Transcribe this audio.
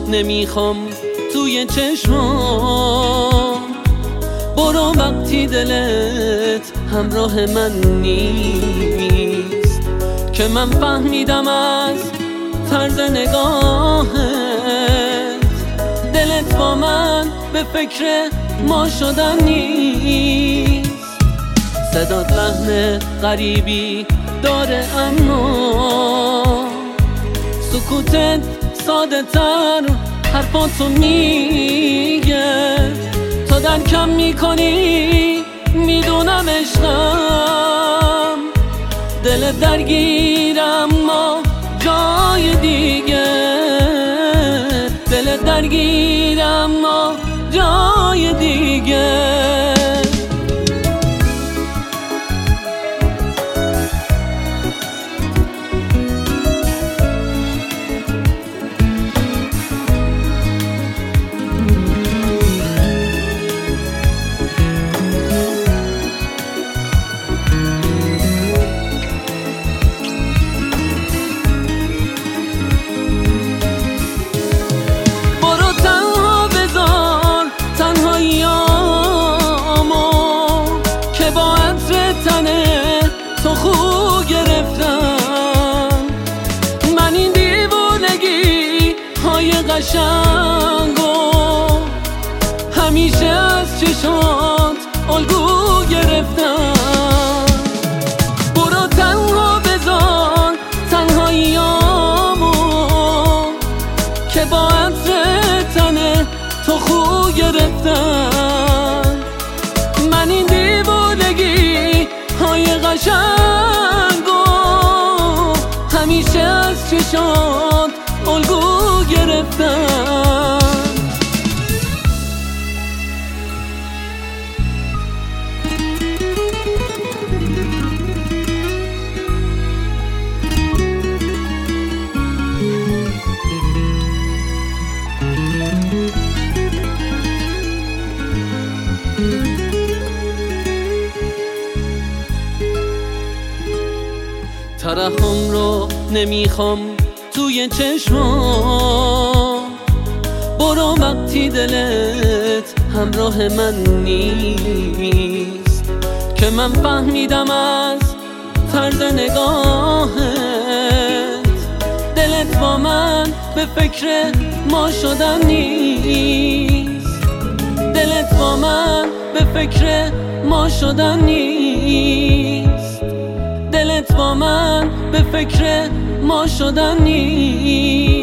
نمیخوام توی چشمام. برو وقتی دلت همراه من نیست، که من فهمیدم از طرز نگاهت دلت با من به فکر ما شدن نیست. صدات لحن غریبی داره اما سکوتت ساده تر حرفاتو میگه. تو درکم میکنی میدونم عشقم، دلت درگیر اما جای دیگه، دلت درگیر اما جای دیگه. تو خو گرفتم من این دیوونگی های قشنگو، همیشه از چشات الگو گرفتم. برو تنها بذار تنهاییامو که با عطر تنه تو خو گرفتم. من این دیوونگی های قشنگو همیشه از چشات الگو گرفتم. ترحم رو نمیخوام توی چشمام. برو وقتی دلت همراه من نیست، که من فهمیدم از طرز نگاهت دلت با من به فکر ما شدن نیست، دلت با من به فکر ما شدن نیست، دلت با من به فکر ما شدن نیست.